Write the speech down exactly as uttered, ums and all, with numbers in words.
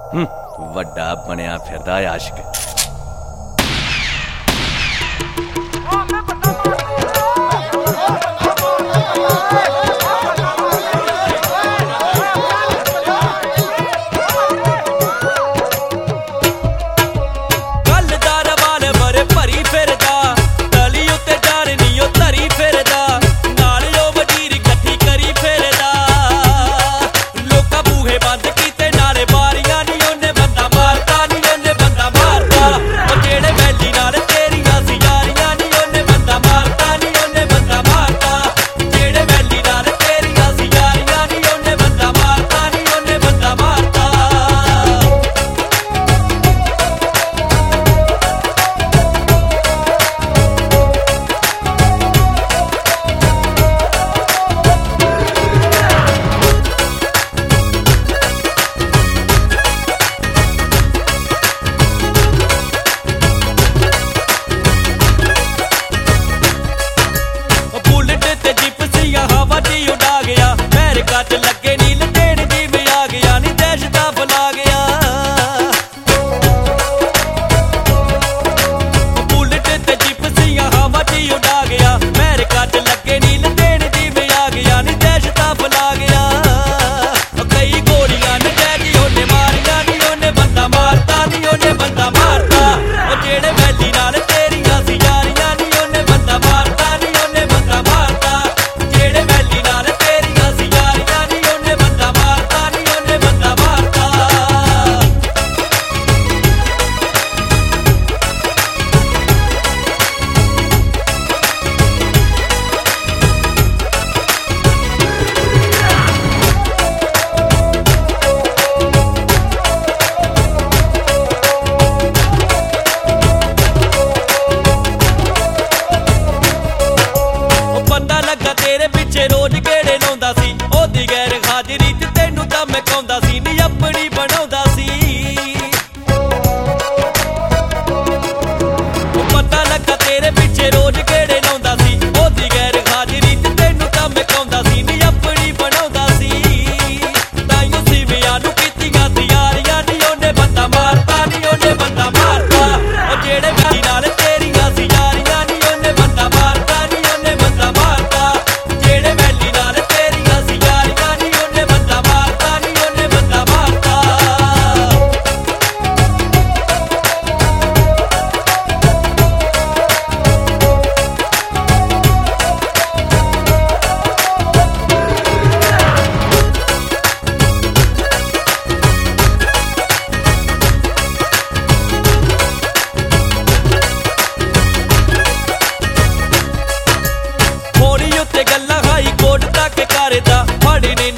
ਵੱਡਾ ਬਣਿਆ ਫਿਰਦਾ ਆਸ਼ਿਕ। लगे नील देन जी भी आ गया नी देश दा फला गया। बुलेट ते जिप सिया हवा च उड़ा गया अमेरिका च लगे नील देन जी भी आ गया नी देश दा फला गया। कई गोलियां नजैजी ओने मारिया नी ओने बंदा मारता नी ओने बंदा मारता जेड़े वैली नाल तेरियां सी यारियां नी ओने बंदा मारता नी ओने बंदा मारता जेड़े वैली नाल तेरियां सी यारियां नी ओने बंदा मारता नी ओने बंदा मारता। पता लगा तेरे पिछे रोज गेड़े लाउंदा सी ओदी गैर हाजरी च तैनू तां मैं कहंदा सी नी अपनी बनाउंदा सी। पता लगा तेरे पिछे रोज गेड़े लाउंदा सी ओदी गैर हाजरी च तैनू तां मैं कहंदा सी नी अपनी बनाउंदा सी। ताइयों सीवियां नू कीतियां सी यारियां नी ओने बंदा मारता नी ओने बंदा मारता ओ जेड़े वैली नाल तेरियां सी यारियां नी ओने बंदा मारता नी ओने बंदा मारता जेड़े वैली नाल तेरियां सी यारियां नी ओने बंदा मारता नी ओने बंदा मारता। होनी उत्ते गल्लां हाई कोर्ट तक करदा फड़ी